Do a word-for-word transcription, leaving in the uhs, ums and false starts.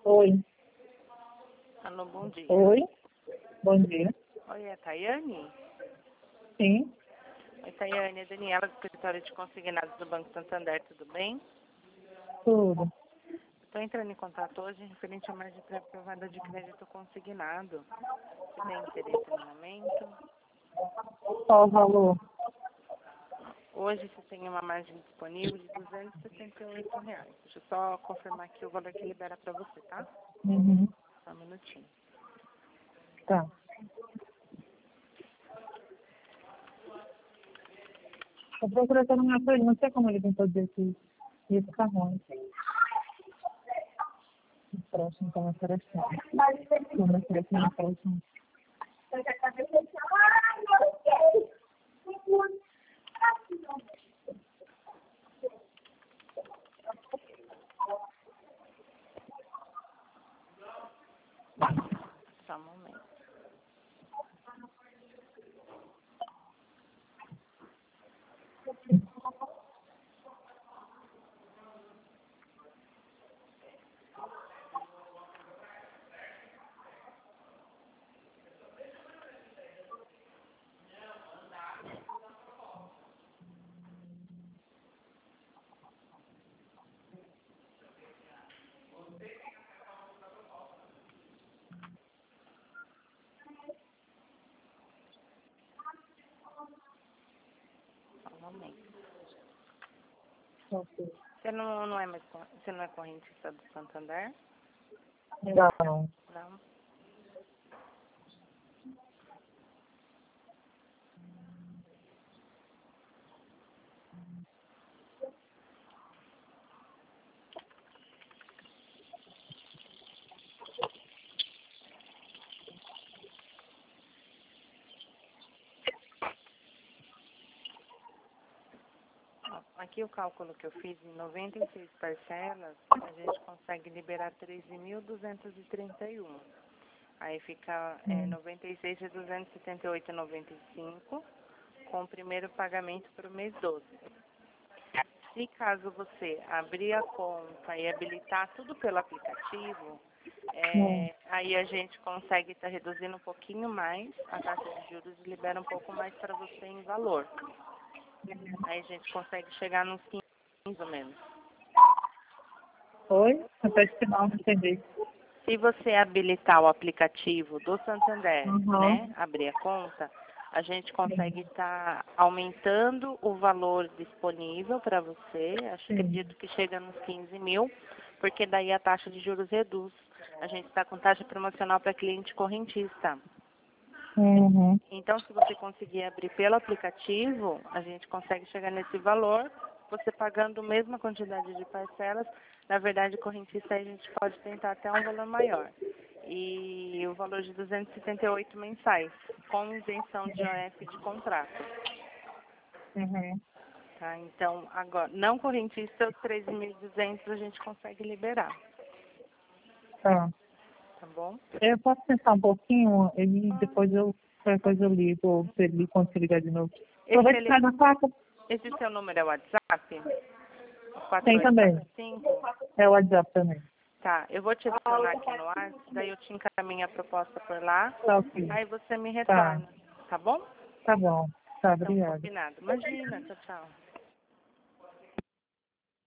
Oi. Alô, bom dia. Oi. Bom dia. Oi, é a Tayane? Sim. Oi, Tayane, é a Daniela do escritório de consignados do Banco Santander, tudo bem? Tudo. Estou entrando em contato hoje referente a margem pré-aprovada de crédito consignado. Você tem interesse no momento? Qual o valor? Hoje você tem uma margem disponível de duzentos e setenta e oito reais. Deixa eu só confirmar aqui o valor que libera para você, tá? Uhum. Só um minutinho. Tá. Eu procurei todo mundo pra ele, não sei como ele tentou dizer que ia ficar ruim. O próximo tá me oferecendo. Não me oferecendo o próximo. Só um momento. Só um momento. Ok. Você não, não é mais cor- você não é correntista do Santander? Não. Não. Ó, aqui o cálculo que eu fiz em noventa e seis parcelas, a gente consegue liberar treze mil duzentos e trinta e um. Aí fica é, Hum. noventa e seis de duzentos e setenta e oito vírgula noventa e cinco com o primeiro pagamento para o mês doze. Se caso você abrir a conta e habilitar tudo pelo aplicativo, Hum. é, aí a gente consegue estar reduzindo um pouquinho mais a taxa de juros e libera um pouco mais para você em valor. Aí a gente consegue chegar nos quinze, mais ou menos. Oi? Repete que não, não entendi. Se você habilitar o aplicativo do Santander, Uhum. né, abrir a conta, a gente consegue estar aumentando o valor disponível para você. Acho, Sim. acredito que chega nos quinze mil, porque daí a taxa de juros reduz. A gente está com taxa promocional para cliente correntista. Uhum. Então, se você conseguir abrir pelo aplicativo, a gente consegue chegar nesse valor, você pagando a mesma quantidade de parcelas. Na verdade, correntista a gente pode tentar até um valor maior. E o valor de duzentos e setenta e oito mensais, com isenção de O F de contrato. Uhum. Tá? Então, agora, não correntista, treze mil e duzentos a gente consegue liberar. Tá. Tá bom? Eu posso pensar um pouquinho e depois eu, qualquer coisa eu ligo, se ele quando se ligar de novo. Esse, Aproveita que ele, sai na faca. esse seu número é o WhatsApp? quatro Tem oito também. quatro cinco? É o WhatsApp também. Tá, eu vou te adicionar aqui no WhatsApp, daí eu te encaminho a proposta por lá, Tá ok. aí você me Tá. retorna, tá bom? Tá bom. Tá, Então, obrigada. combinado. Imagina, tchau, tchau.